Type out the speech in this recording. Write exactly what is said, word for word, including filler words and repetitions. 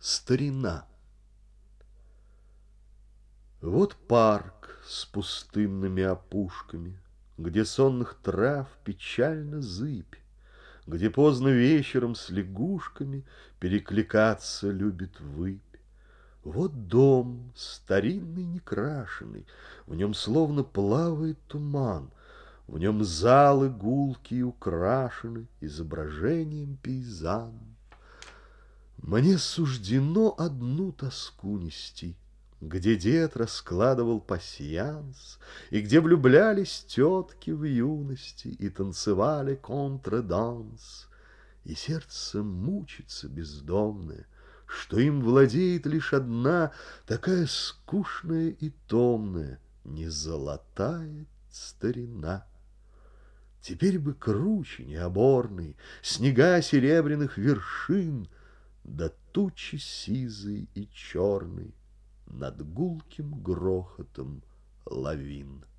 Старина. Вот парк с пустынными опушками, Где сонных трав печально зыбь, Где поздно вечером с лягушками Перекликаться любит выпь. Вот дом, старинный, некрашенный, В нем словно плавает туман, В нем залы гулкие украшены Изображением пейзан. Мне суждено одну тоску нести, Где дед раскладывал пасьянс, И где влюблялись тетки в юности И танцевали контреданс. И сердце мучится бездомное, Что им владеет лишь одна, Такая скучная и томная, Незолотая старина. Теперь бы круче необорный, Снега серебряных вершин, Да тучи сизой и черной Над гулким грохотом лавин.